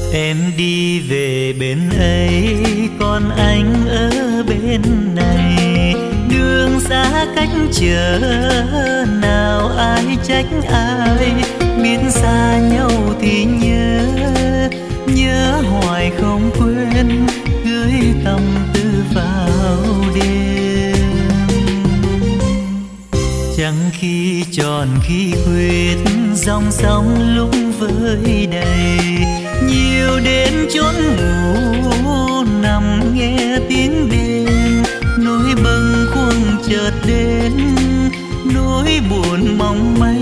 Em đi về bên ấy, còn anh ở bên này. Đường xa cách trở, nào ai trách ai. Biết xa nhau thì nhớ, nhớ hoài không quên, gửi tâm tư vào đêm. Chẳng khi tròn khi khuyết, dòng sông lúc vơi đầy. Nhiều đến chốn ngủ, nằm nghe tiếng đêm. Nỗi bâng khuâng chợt đến, nỗi buồn mong manh